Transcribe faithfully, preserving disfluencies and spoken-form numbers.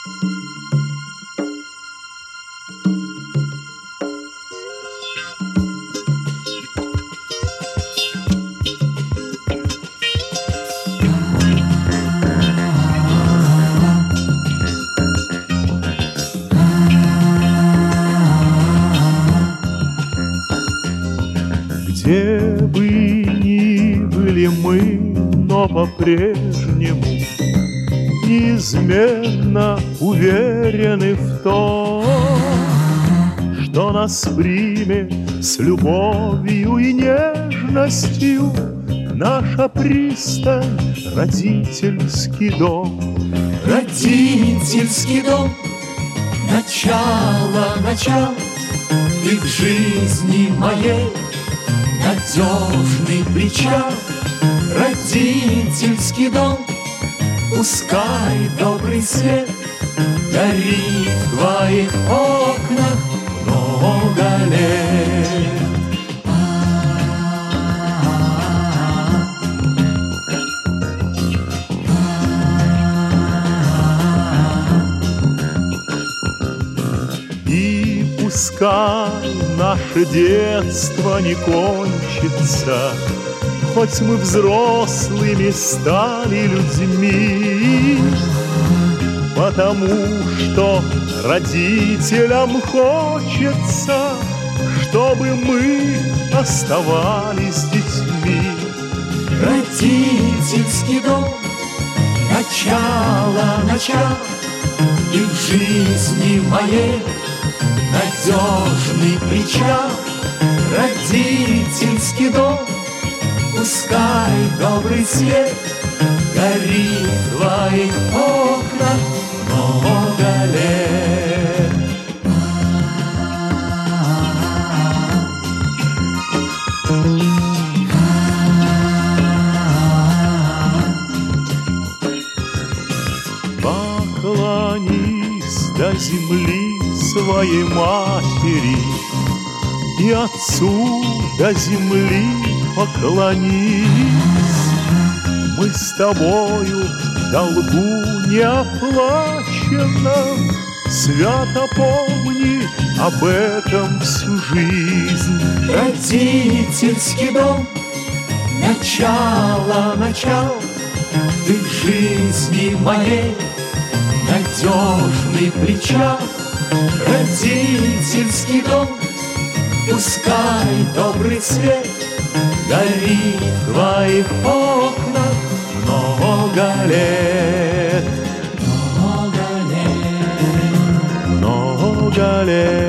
Где бы ни были мы, но по-прежнему неизменно уверены в том, что нас примет с любовью и нежностью наша пристань, родительский дом. Родительский дом, начало, начало, ты в жизни моей надежный причал. Родительский дом, пускай добрый свет горит в твоих окнах много лет. И пускай наше детство не кончится, хоть мы взрослыми стали людьми, потому что родителям хочется, чтобы мы оставались детьми. Родительский дом, начало, начало, и в жизни моей надежный причал. Родительский дом, пускай добрый свет горит в твоих окнах много лет. Поклонись до земли своей матери, и отцу до земли поклонись. Мы с тобою в долгу неоплаченном, свято помни об этом всю жизнь. Родительский дом, начало, начало, ты в жизни моей надежный причал. Родительский дом, пускай добрый свет горит в твоих окнах много лет. Много лет. Много лет.